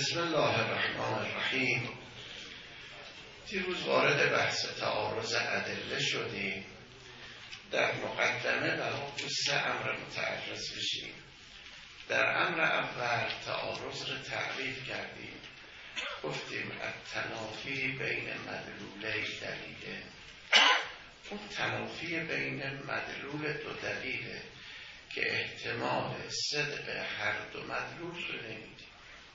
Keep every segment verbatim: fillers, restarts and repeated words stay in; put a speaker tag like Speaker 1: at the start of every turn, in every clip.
Speaker 1: بسم الله الرحمن الرحیم. دیروز وارد بحث تعارض ادله شدیم. در مقدمه بر سه امر متعرض بشیم. در امر اول تعارض رو تعریف کردیم. گفتیم التنافی بین مدلولی دلیله. اون تنافی بین مدلول دو دلیله که احتمال صدق هر دو مدلول رو نمیدیم.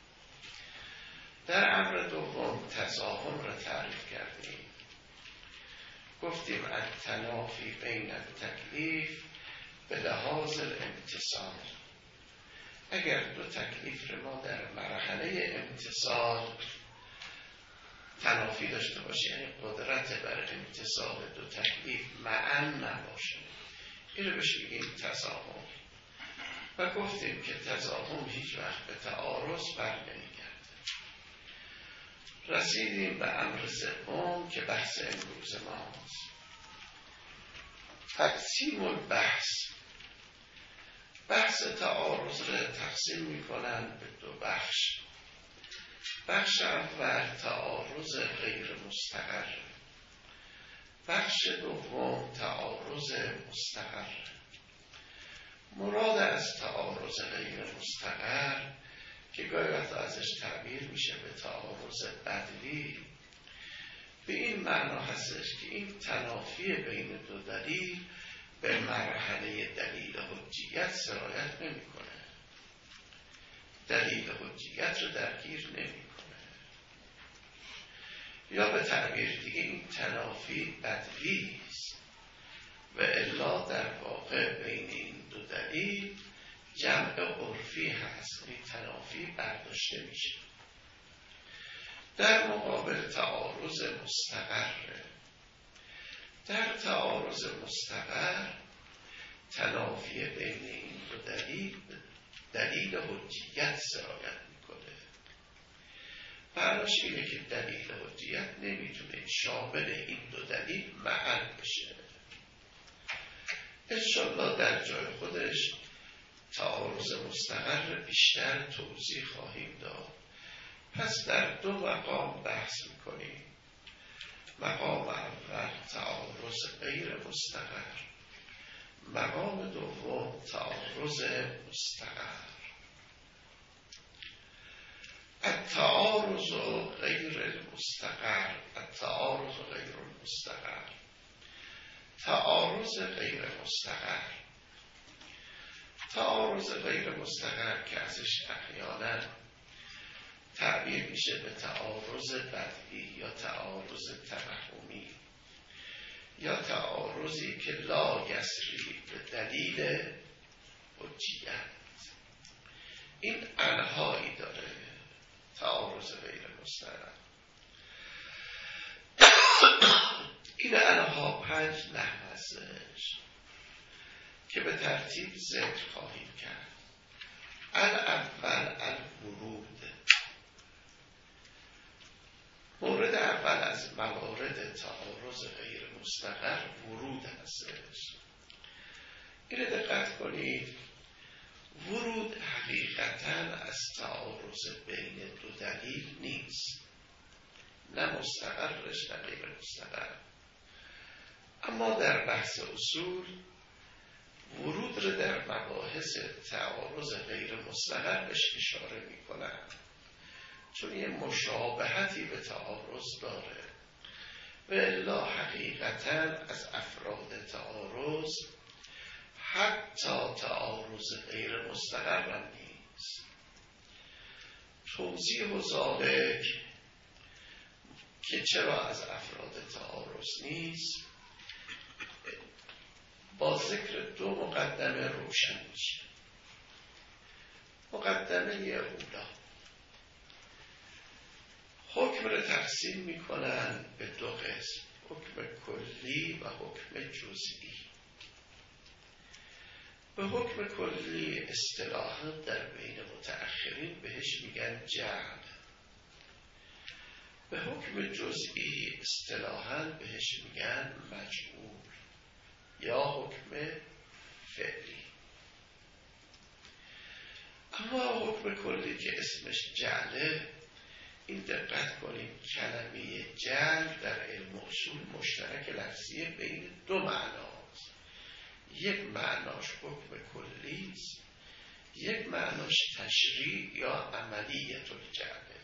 Speaker 1: در امر دوم تضاهم را تعریف کردیم. گفتیم التنافی بین التکلیف به لحاظ الامتصال. اگر دو تکلیف رو ما در مرحله امتصال تنافی داشته باشه، یعنی قدرت بر امتصال دو تکلیف معا نباشه، این رو بهش میگیم تضاهم. و گفتیم که تضاهم هیچ وقت به تعارض بر نمیگرده. رسیدیم به امر سوم که بحث امروز ماست. تقسیم البحث. بحث تعارض را تقسیم میکنن به دو بخش. بخش اول تعارض غیر مستقر، بخش دوم تعارض مستقر. مراد از تعارض غیر مستقر که گاهی وقتا ازش تعبیر میشه به تعارض بدلی، به این معنا هستش که این تنافی بین دو دلیل به مرحله دلیل حجیت سرایت نمیکنه، دلیل حجیت رو درگیر نمیکنه، یا به تعبیر دیگه این تنافی بدلی است و الا در واقع بین این دو دلیل جمع عرفی هست، این تنافی برداشته میشه. در مقابل تعارض مستقر، در تعارض مستقر تنافی بین این دو دلیل دلیل حجیت سرایت میکنه. معناش اینه که دلیل حجیت نمیتونه شامل این دو دلیل معا بشه. انشالله در جای خودش تعارض مستقر بیشتر توضیح خواهیم داد. پس در دو مقام بحث میکنیم. مقام اول تعارض غیر مستقر، مقام دوم تعارض مستقر. التعارض غیر المستقر، التعارض غیر المستقر. تعارض غیر مستقر، تعارض غیر مستقر که ازش احیانا تعبیر میشه به تعارض بدلی یا تعارض توهمی یا تعارضی که لا یسری به دلیل حجیت. این انهایی داره تعارض غیر مستقر. این انها پنج نحو هستش که به ترتیب ذکر خواهیم کرد. الاول الورود. مورد اول از موارد تعارض غیر مستقر ورود هستش. اینو دقت کنید. ورود حقیقتاً از تعارض بین دو دلیل نیست، نه مستقرش نه غیر مستقر. اما در بحث اصول ورود رو در مباحث تعارض غیر مستقر بهش اشاره میکنن، چون یه مشابهتی به تعارض داره و الا حقیقتاً از افراد تعارض حتی تعارض غیر مستقر هم نیست. توضیح و ذالک که چرا از افراد تعارض نیست با ذکر دو مقدمه روشن میشه. مقدمه اولا، حکم رو تقسیم میکنن به دو قسم، حکم کلی و حکم جزئی. به حکم کلی اصطلاحاً در بین متأخرین بهش میگن جعل. به حکم جزئی اصطلاحاً بهش میگن مجعول یا حکم فعلی. اما حکم کلی که اسمش جعله این دقت کنید کلمه جعل در علم اصول مشترک لفظی بین دو معناست. یک معناش حکم کلی است، یک معناش تشریع یا عملیت الجعله.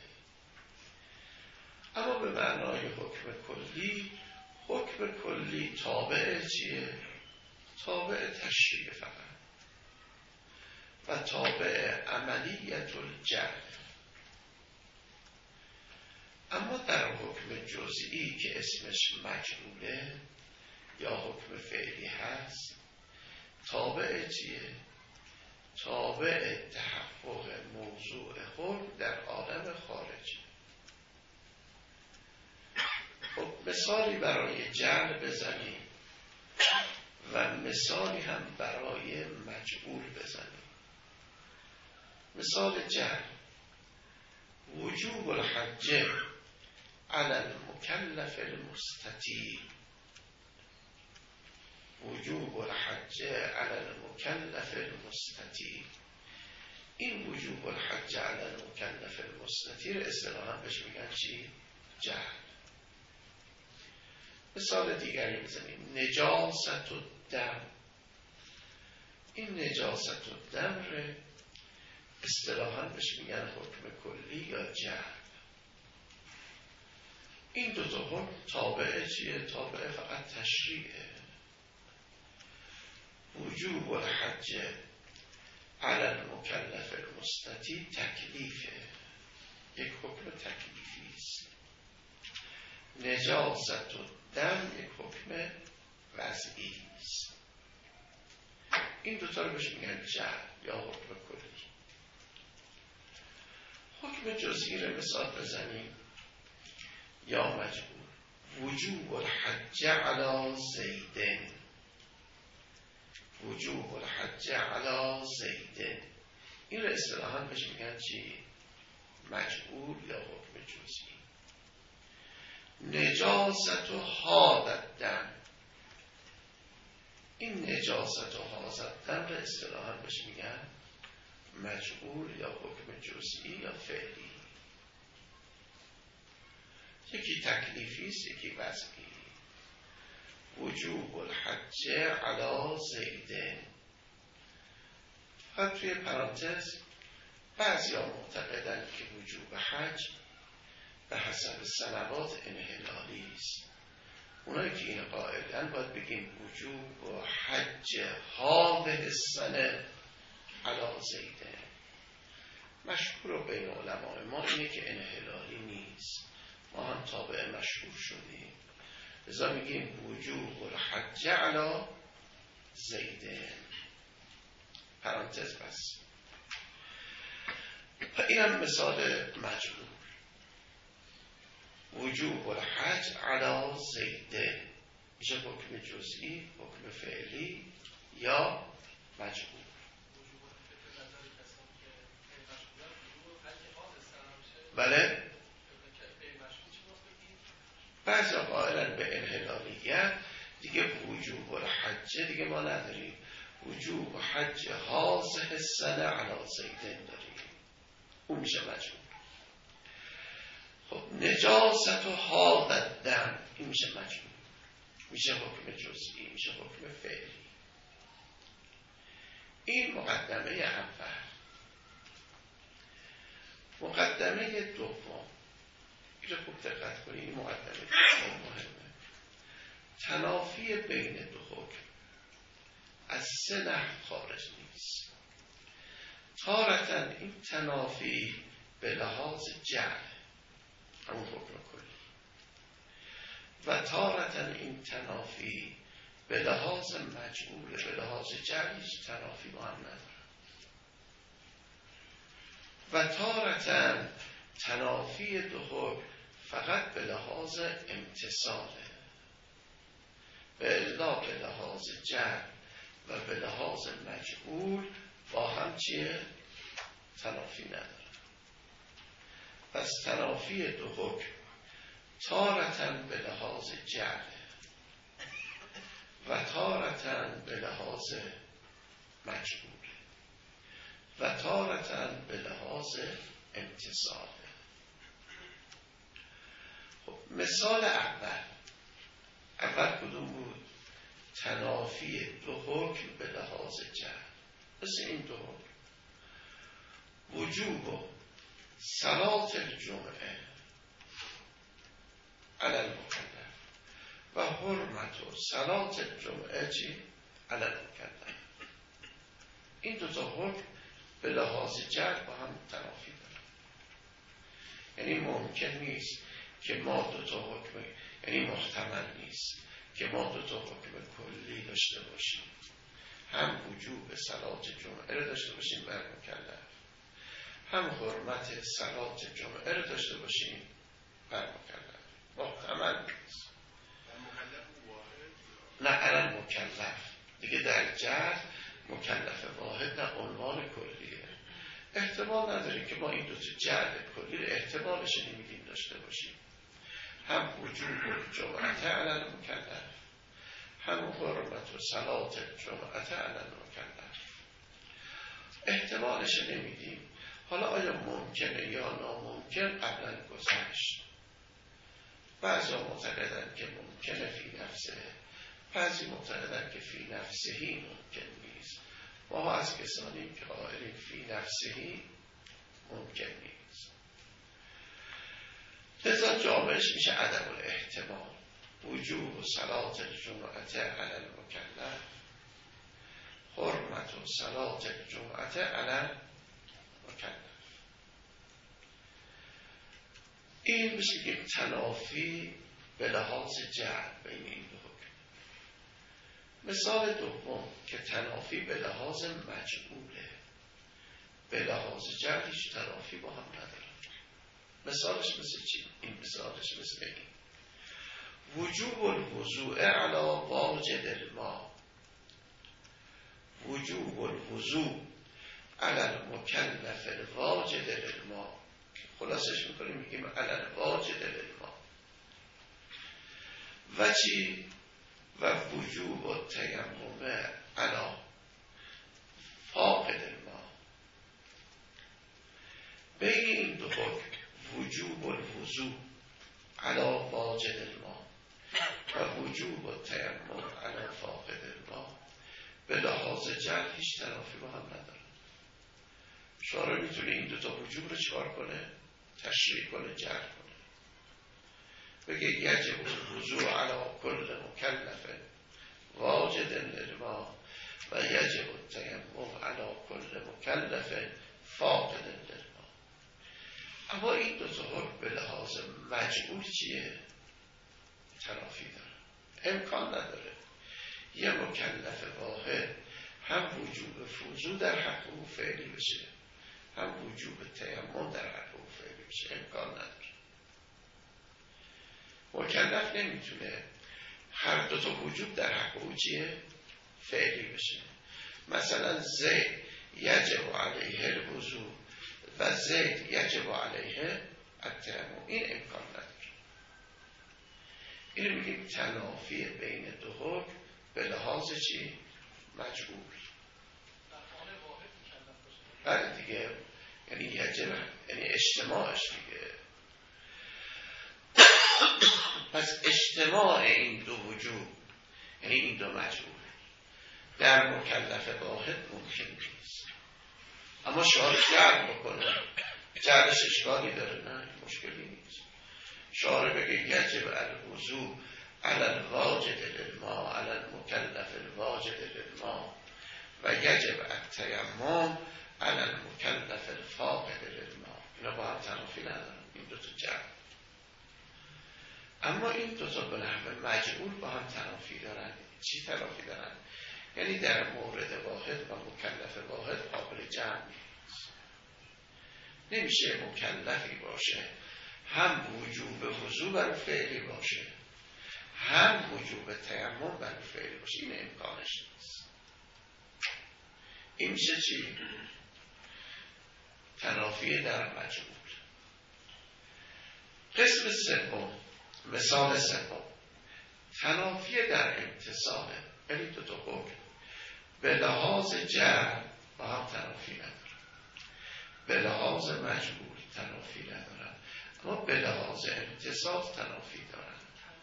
Speaker 1: اما به معنای حکم کلی، حکم کلی تابع چیه؟ تابع تشریع فقط و تابع عملیت الجعل. اما در حکم جزئی که اسمش مجعوله یا حکم فعلی هست، تابع چیه؟ تابع تحقق موضوع حکم در عالم خارجی. خب مثالی برای جعل بزنیم و مثالی هم برای مجعول بزنیم. مثال جعل: وجوب الحج علی المکلف المستطیع. وجوب الحج علی المکلف المستطیع. این وجوب الحج علی المکلف المستطیع اصطلاحاً بهش میگن چی؟ جعل. مثال دیگری بزنیم: نجاست الدم. این نجاست الدم ره اصطلاحاً بهش میگن حکم کلی یا جعل. این دو تا حکم تابع چیه؟ تابع فقط تشریعه. وجوب الحج علی المکلف المستطیع تکلیفه، یک حکم تکلیفی است. نجاست الدم یک حکم وضعی است. این دو تا رو بهش میگن جعل یا حکم کلی. حکم جزئی رو مثال بزنیم: یا مجبور وجوب الحج علی زیدن. وجوب الحج علی زیدن. این رو اصطلاحاً بهش میگن چی؟ مجبور یا حکم جزئی. نجاست و هذا دم. این نجاست و هذا دم رو اصطلاحاً بهش میگن مجبور یا حکم جزئی یا فعلی. یکی تکلیفی است، یکی وضعی. وجوب الحج علی زیدن. فقط توی پرانتز بعضی ها معتقدند که وجوب حج به حسب سنوات انحلالی است. اونایی که این قائلن باید بگیم وجوب و حج هذه السنه علی زیدن. مشهور بین علمای ما اینه که انحلالی نیست، ما هم تابع مشهور شدیم، لذا میگیم وجوب الحج علی زیدن. پرانتز بس. این هم مثال مجبور. وجوب الحج علی زیدن میشه حکم جزئی، حکم فعلی یا مجبور. بله، بعضی قائلن به انحلالیت دیگه وجوب الحج دیگه ما نداریم، وجوب حج هذه السنه علی زیدن داریم، اون میشه مجبور. خب نجاست و هذا الدم این میشه مجبور، میشه حکم جزئی، میشه حکم فعلی. این مقدمه اول. مقدمه دوم، این رو خوب دقت کنید، این مقدمه دوم مهمه. تنافی بین دو حکم از سه نحو خارج نیست. تارتاً این تنافی به لحاظ جعل، همون حکم کلی، و تارتاً این تنافی به لحاظ مجعول، به لحاظ جعل هیچ تنافی با هم نداره. و تارتاً تنافی دو حکم فقط به لحاظ امتصاله، به الا به لحاظ جعل و به لحاظ مجعول با هم چیه؟ تنافی نداره. پس تنافی دو حکم تارتاً به لحاظ جعل و تارتاً به لحاظ مجعول و تارتاً به لحاظ امتصاله. مثال اول اول کدوم بود؟ تنافی دو حکم به لحاظ جهل. مثل این دو حکم وجوب صلات الجمعه علی المکلف و حرمت صلات الجمعه چی؟ علی المکلف. این دو تا حکم به لحاظ جهل با هم تنافی دارن. یعنی ممکن نیست که ما دو تا حکم، یعنی محتمل نیست که ما دو تا حکم کلی داشته باشیم، هم وجوب صلات جمعه رو داشته باشیم بر مکلف، هم حرمت صلات جمعه رو داشته باشیم بر مکلف. محتمل نیست. نه علی مکلف دیگه در جهل مکلف واحد نه عنوان کلیه. احتمال نداریم که ما این دو تا جهل کلی رو احتمالش نمیدیم داشته باشیم، هم وجوب جمعه علی المکلف، هم حرمت و صلات جمعه علی المکلف. احتمالش نمیدیم. حالا آیا ممکنه یا ناممکن؟ قبلا گذشت. بعضی معتقدن که ممکنه فی نفسه، بعضی معتقدن که فی نفسهی ممکن نیست. ما از کسانیم که قائلیم فی نفسهی ممکن نیست. لذا جامعش میشه عدم الاحتمال. وجوب و صلات الجمعه علی المکلف، حرمت و صلات الجمعه علی المکلف. این میشه که تنافی به لحاظ جهل بین این دو حکم. مثال دوم که تنافی به لحاظ مجعوله، به لحاظ جهل هیچ تنافی با هم نداره. مثالش مثل چی؟ این مثالش مثل این: وجوب الوضوء علی واجد الماء، وجوب الوضوء علی المکلف الواجد للماء. خلاصش میکنیم میگیم علی الواجد للماء. و چی؟ و وجوب التیمم علی فاقد الماء. بین این دو حکم وجوب الوضوء علی واجد الماء و وجوب التیمم علی فاقد الماء به لحاظ جهل هیچ تنافی با هم نداره. شارع میتونه این دوتا وجوب رو چکار کنه؟ تشریح کنه، جهل کنه. بگه یجب الوضوء علی کل مکلف واجد للماء و یجب التیمم علی کل مکلف فاقد للماء. اما این دوتا حکم به لحاظ مجعول چیه؟ تنافی داره. امکان نداره یه مکلف واحد هم وجوب وضو در حق او فعلی بشه، هم وجوب تیمم در حق او فعلی بشه. امکان نداره. مکلف نمیتونه هر دو تا وجوب در حق او چیه؟ فعلی بشه. مثلا زید یجب علیه الوضو و زید یجب علیه التیمم. این امکان نداره. این میگیم تنافی بین دو حکم به لحاظ چی؟ مجبور. بله دیگه، یعنی یجب، یعنی اجتماعش دیگه. پس اجتماع این دو وجوب یعنی این دو مجبور در مکلف واحد ممکن نیست. اما شارع جعل بکنه، جعلش اشکالی داره؟ نه، مشکلی نیست. شارع بگه یجب الوضوء علی الواجد للماء علی المکلف الواجد للماء و یجب التیمم علی المکلف الفاقد للماء. اینا با هم تنافی ندارن، این دو تا جعل. اما این دو تا به نحو مجعول با هم تنافی دارن. چی تنافی دارن؟ یعنی در مورد واحد و مکلف واحد قابل جمع نیست. نمیشه مکلفی باشه هم وجوب وضو بر فعلی باشه، هم وجوب تیمم بر فعلی باشه. این امکانش نیست. این میشه چی؟ تنافی در مجعول. قسم سوم، مثال سوم، تنافی در امتصال. یعنی دو تا حکم به لحاظ جعل با هم تنافی ندارن، به لحاظ مجبور تنافی ندارن، اما به لحاظ لحاظ امتصاص تنافی دارن.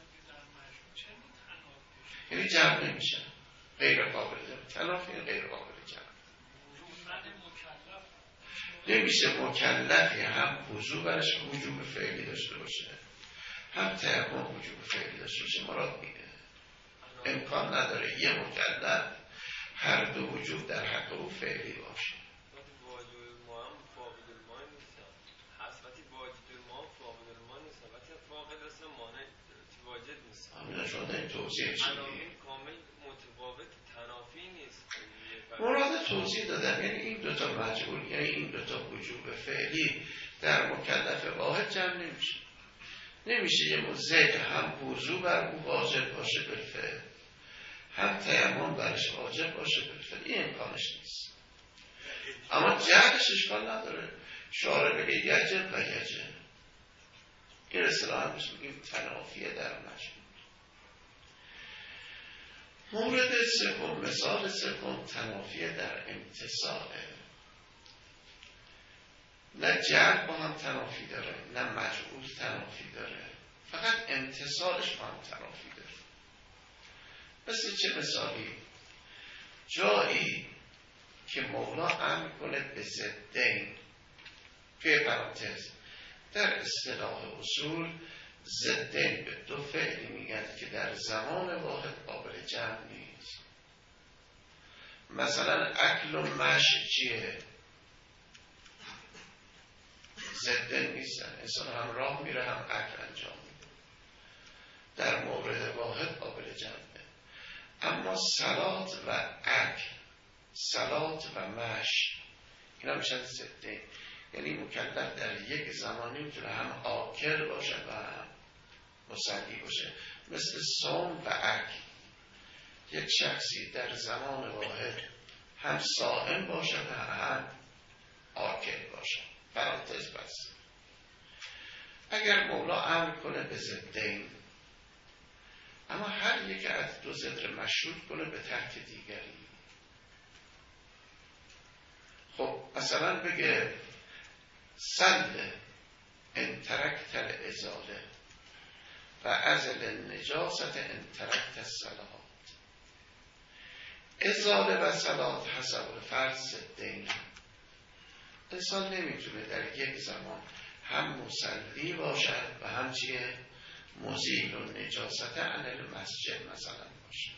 Speaker 1: یعنی جمع نمیشن، غیر قابل تنافی، غیر قابل جمع. نمیشه مکلفی هم وضو برش وجوب فعلی داشته باشه، هم تیمم وجوب فعلی داشته باشه. مراد میگه امکان نداره یه مکلف هر دو وجوب در حق او فعلی باشه. همین شده این توضیح چیدی مراد توضیح دادم. یعنی این دوتا مجبور، یعنی این دوتا وجوب فعلی در مکلف واحد جمع نمیشه. نمیشه یه مزد هم وضو بر او واجب باشه بالفعل، هم تیمم برش واجب باشه بالفعل. این امکانش نیست. اما جهلش اشکال نداره. شارع بگه یجب و یجب، این اصطلاحاً بهش میگیم تنافیه در مجموع. مورد سوم، مثال سوم تنافیه در امتصاله. نه جعل با هم تنافی داره، نه مجعول تنافی داره، فقط امتصالش با هم تنافی داره. مثل چه مثالی؟ جایی که مولا امر کنه به ضدین، توی پرانتز در اصطلاح اصول ضدین به دو فعلی میگن که در زمان واحد قابل جمع نیست. مثلا اکل و مشی چیه؟ ضدین نیستن. انسان هم راه میره هم اکل انجام میده، در مورد واحد قابل جمعه. اما صلات و اکل، صلات و مش، اینا میشن ضدین. یعنی مکلف در یک زمانی میتونه هم آکل باشه و هم مصلی باشه. مثل صوم و اکل، یک شخصی در زمان واحد هم صائم باشه و هم آکل باشه. پرانتز بس. اگر مولا امر کنه به ضدین، اما هر یک از دو ضد رو مشروط کنه به ترک دیگری. خب مثلا بگه سل ان ترکت الازاله و ازل النجاست ان ترکت الصلات. ازاله و صلات حسب الفرض ضدین. انسان نمیتونه در یک زمان هم مصلی باشد و هم چیه؟ مزیل و نجاست عن المسجد مثلا باشه.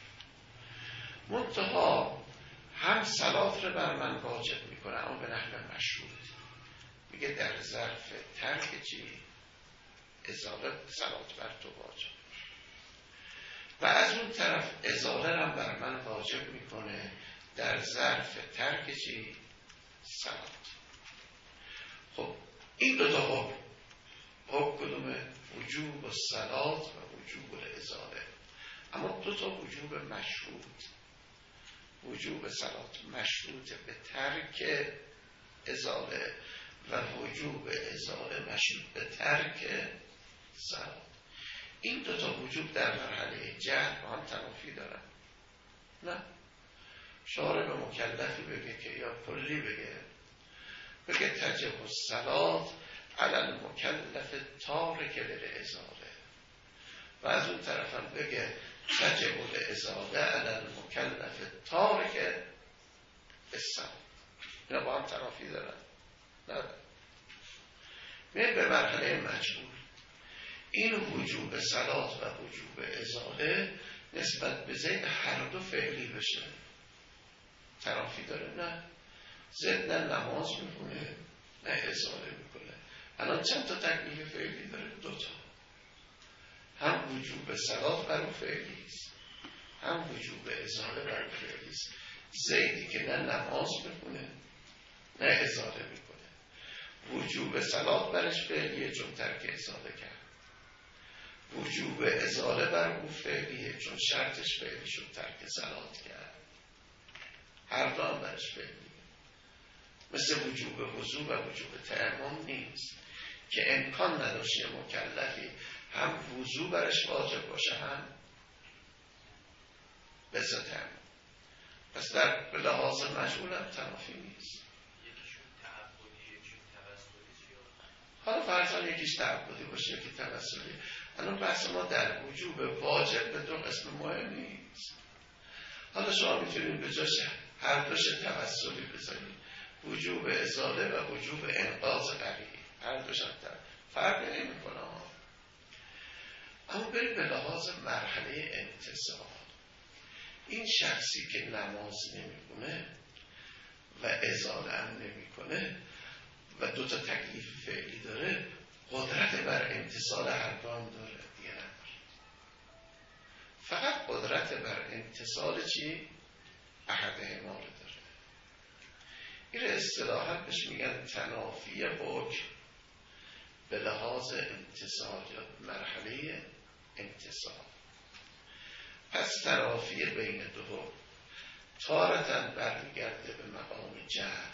Speaker 1: منتها هم صلات رو بر من واجب میکنه، اما به نحو مشروط. میگه در ظرف ترک چی؟ ازاله صلات بر تو واجب. و از اون طرف ازاله هم بر من واجب میکنه در ظرف ترک چی؟ صلات. خب این دو تا حکم، حکم کدومه؟ وجوب و صلات و وجوب الازاله. اما دو تا وجوب مشروط. وجوب صلات مشروط به ترک ازاله و وجوب ازاله مشروط به ترک صلات. این دو تا وجوب در مرحله جهل با هم تنافی دارن. نه، شارع به مکلفی بگه که یا کلی بگه بگه تجب الصلات علی المکلف تارک للازاله، و از اون طرف هم بگه تجب الازاله علی المکلف تارک الصلات. اینا با هم تنافی دارن. نه، میره به مرحله مجبور. این وجوب صلات و وجوب ازاله نسبت به زید هر دو فعلی بشه. تنافی داره. نه، زید نه نماز میکنه نه ازاله میکنه. الان چند تا تکمیل فعلی داره؟ دوتا. هم وجوب صلات بر اون فعلی است، هم وجوب ازاله بر اون فعلی است. زیدی که نه نماز میکنه نه ازاله میکنه، وجوب صلات برش فعلیه چون ترک ازاله کرد، وجوب ازاله بر اون فعلیه چون شرطش فعلی شد ترک صلات کرد. هر دو هم برش فعلیه. مثل وجوب وضو و وجوب تیمم نیست که امکان نداشته مکلفی هم وضو برش واجب باشه هم بزا تیمم. پس در لحاظ مجعول هم تنافی نیست.
Speaker 2: یکیشون تعبدی یکیشون توسلی.
Speaker 1: حالا فرضاً یکیش تعبدی باشه یکی توسلی. الان بحث ما در وجوب واجب به دو قسم مهم نیست. حالا شما میتونید به جاش هر دوش توسلی بذارید، وجوب ازاله و وجوب انقاذ قریب، هر دوش هم فرق نمی‌کنه. اما بریم به لحاظ مرحله انتصال. این شخصی که نماز نمی‌کنه و ازاله هم نمی‌کنه و دو تا تکلیف فعلی داره، قدرت بر امتصال هر دو هم داره دیگه نداره. فقط قدرت بر امتصال چی؟ احدهما رو داره. این اصطلاحاً بهش میگن تنافی حکم به لحاظ امتصال یا مرحله امتصال. پس تنافی بین دو حکم تارتاً برمیگرده به مقام جهل،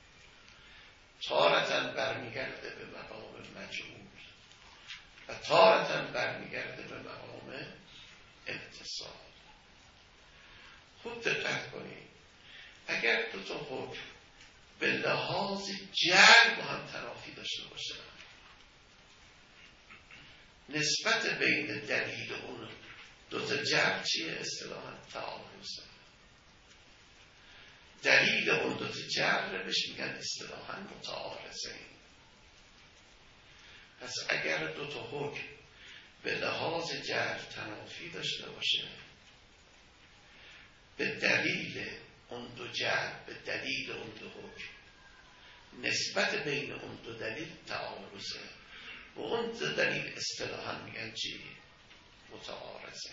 Speaker 1: تارتاً برمیگرده به مقام مجهول و تارتاً برمیگرده به مقام امتصال. خوب دقت کنید، اگر دو تا حکم به لحاظ جهل با هم تنافی داشته باشن، نسبت بین دلیل اون دو تا جهل چیه؟ اصطلاحاً تعارضه. دلیل اون دو تا جهل رو بهش میگن اصطلاحاً متعارضه. پس اگر دو تا حکم به لحاظ جهل تنافی داشته باشه، به دلیل اون دو جهل، به دلیل اون دو حکم، نسبت بین اون دو دلیل تعارضه و اون دو دلیل اصطلاحاً میگن چی؟ متعارضه.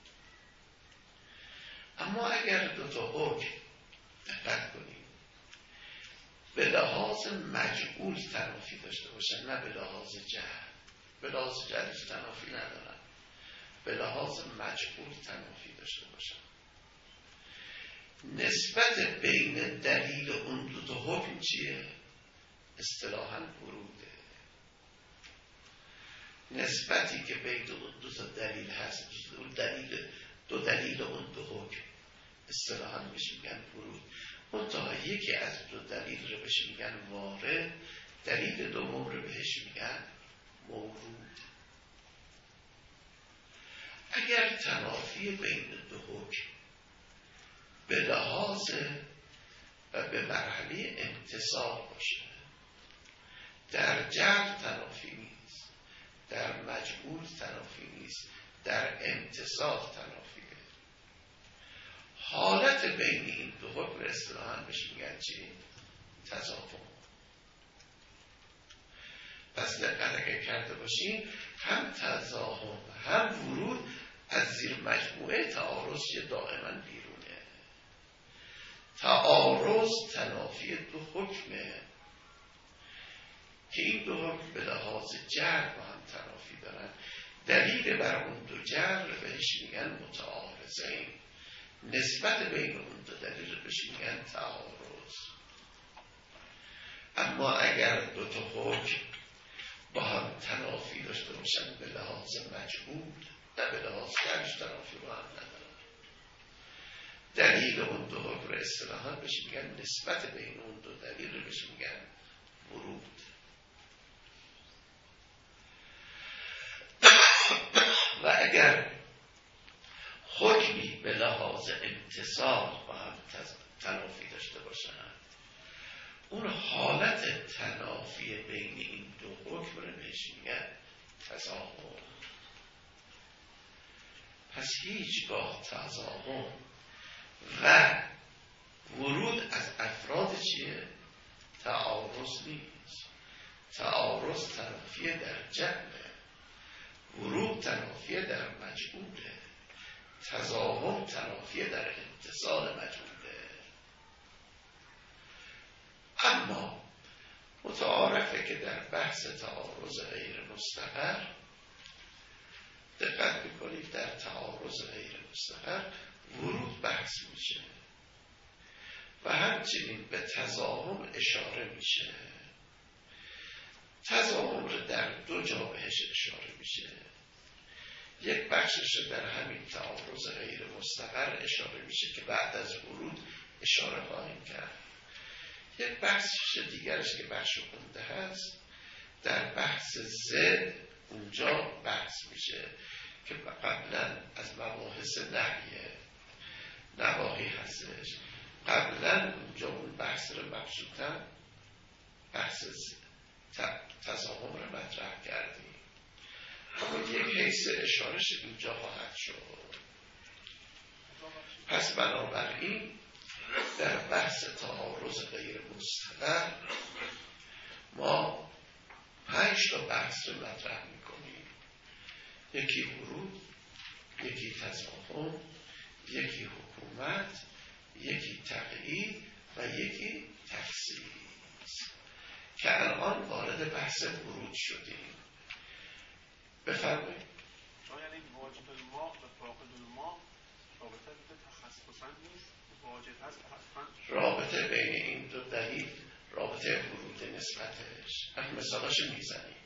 Speaker 1: اما اگر دو تا حکم دقت کنید به لحاظ مجعول تنافی داشته باشن، نه به لحاظ جهل، به لحاظ جهلش تنافی ندارن، به لحاظ مجعول تنافی داشته باشن، نسبت بین دلیل اون دو تا حکم چیه؟ اصطلاحاً وروده. نسبتی که بین دو تا دلیل هست، دو دلیل دو دلیل اون دو حکم اصطلاحاً بهش میگن ورود. منتها یکی از دو دلیل رو بهش میگن وارد، دلیل دوم رو بهش میگن مورود. اگر تنافی بین دو حکم به لحاظ و به مرحله امتصال باشه، در جهل تنافی نیست، در مجعول تنافی نیست، در امتصال تنافیه. حالت بین این دو حکم اصطلاحاً بهش میگن چی؟ تضافر. پس دقت اگر کرده باشین، هم تضاهم هم ورود از زیر مجموعه تعارض دائما بیرونه. تعارض تنافی دو حکمه که این دو حکم به لحاظ جهل با هم تنافی دارن، دلیل بر اون دو جهل بهش میگن متعارضین، نسبت بین اون دو دلیل بهش میگن تعارض. اما اگر دو تا حکم با هم تنافی داشته باشن به لحاظ مجهول، نه به لحاظ جهلش تنافی با هم ندارن، دلیل اون دو حکم رو اصطلاحاً بهش میگن نسبت بین اون دو دلیل رو بهش میگن ورود. و اگر حکمی به لحاظ امتصال با هم تنافی داشته باشن، اون حالت تنافی بین این دو حکم رو بهش میگن تضاهم. پس هیچگاه تضاهم و ورود از افراد چیه؟ تعارض نیست. تعارض تنافی در جهله، ورود تنافی در مجهوله، تضاهم تنافی در امتصال مجهوله. اما متعارفه که در بحث تعارض غیر مستقر، دقت بکنید در تعارض غیر مستقر ورود بحث میشه و همچنین به تضاهم اشاره میشه. تضاهم رو در دو جا بهش اشاره میشه. یک بخشش در همین تعارض غیر مستقر اشاره میشه که بعد از ورود اشاره خواهیم کرد. یک بخشش دیگرش که بخش عمده هست در بحث ضد اونجا بحث میشه که قبلا از مباحث نحیه نواهی هستش. قبلا اونجا اون بحث رو مبسوطن بحث تضامن رو مطرح کردیم، اما یک حیث اشارش اینجا خواهد شد. پس بنابراین در بحث تعارض غیر مستقر ما پنج تا بحث رو مطرح میکنیم: یکی ورود، یکی تضامن، یکی حکومت، یکی تقیید و یکی تخصیص که الان وارد بحث ورود شدیم. بفرمایید.
Speaker 2: یعنی واجب الماء و فاقد الماء رابطه به تخصصا نیست، واجب هست حتما.
Speaker 1: رابطه بین این دو دلیل رابطه ورود نسبتش مثالاش میزنیم.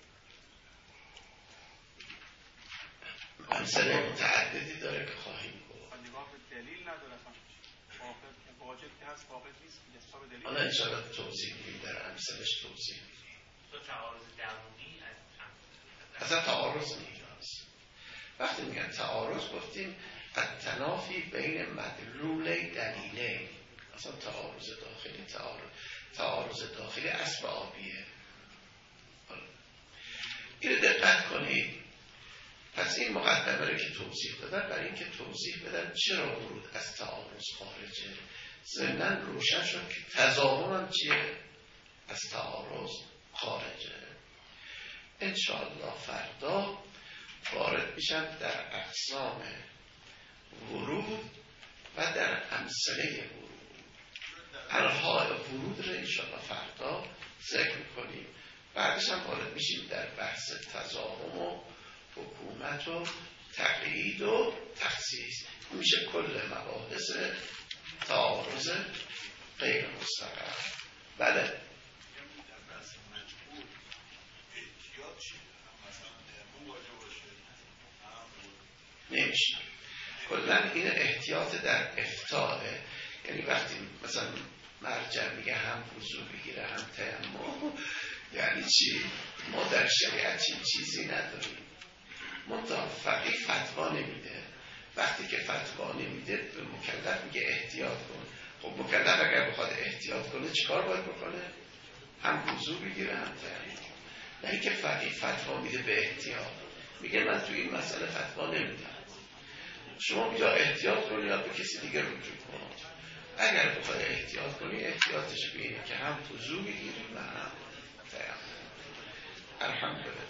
Speaker 1: امثله متعددی داره که خواهیم گفت.
Speaker 2: نگاه به دلیل نداره، واجب که هست فاقد نیست، حساب دلیل.
Speaker 1: حالا انشاءالله توضیح میدیم، در امثلش توضیح میدیم.
Speaker 3: تو تعارض درونی از
Speaker 1: اصلا تعارض نیست. وقتی میگن تعارض گفتیم التنافی بین مدلول دلیلین. اصلا تعارض داخلی تعارض تعارض داخلی اسبابیه. اینو دقت کنید. پس این مقدمه رو که توضیح دادن برای اینکه توضیح بدن چرا ورود از تعارض خارجه، ضمناً روشن شد که تضامن هم چیه؟ از تعارض خارجه. انشاءالله فردا وارد میشن در اقسام ورود و در امثله ورود. انواع ورود رو انشاءالله فردا ذکر میکنیم. بعدش هم وارد میشیم در بحث تضامن و حکومت و تقیید و تخصیص. میشه کل مباحث تعارض غیر مستقر. بله نمیشه. کلن این احتیاط در افتاء، یعنی وقتی مثلا مرجع میگه هم وضو بگیره هم تیمم، یعنی چی؟ ما در شریعت چین چیزی نداریم. منتها فقیه فتوا نمیده. وقتی که فتوا نمیده به مکلف میگه احتیاط کن. خب مکلف اگر بخواد احتیاط کنه چیکار باید بکنه؟ هم وضو بگیره هم تیمم. نه اینکه فقیه فتوا میده به احتیاط، میگه من تو این مسئله فتوا نمیدم، شما یا احتیاط کنی یا به کسی دیگه رجوع کن. اگر بخواد احتیاط کنی احتیاطش به اینه که هم وضو بگیری و هم تیمم. الحمدلله.